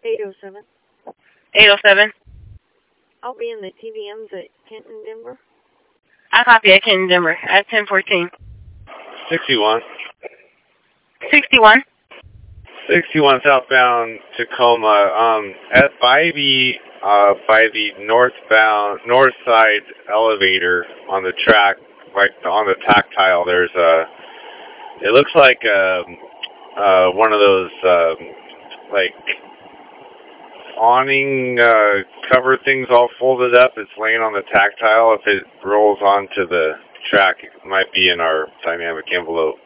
807. 807. I'll be in the TVMs at Kenton, Denver. I copy at Kenton, Denver at 1014. 61. 61. 61 southbound Tacoma. By the north side elevator on the track, right on the tactile, there's it looks like one of those like awning cover things all folded up. It's laying on the tactile. If it rolls onto the track, it might be in our dynamic envelope.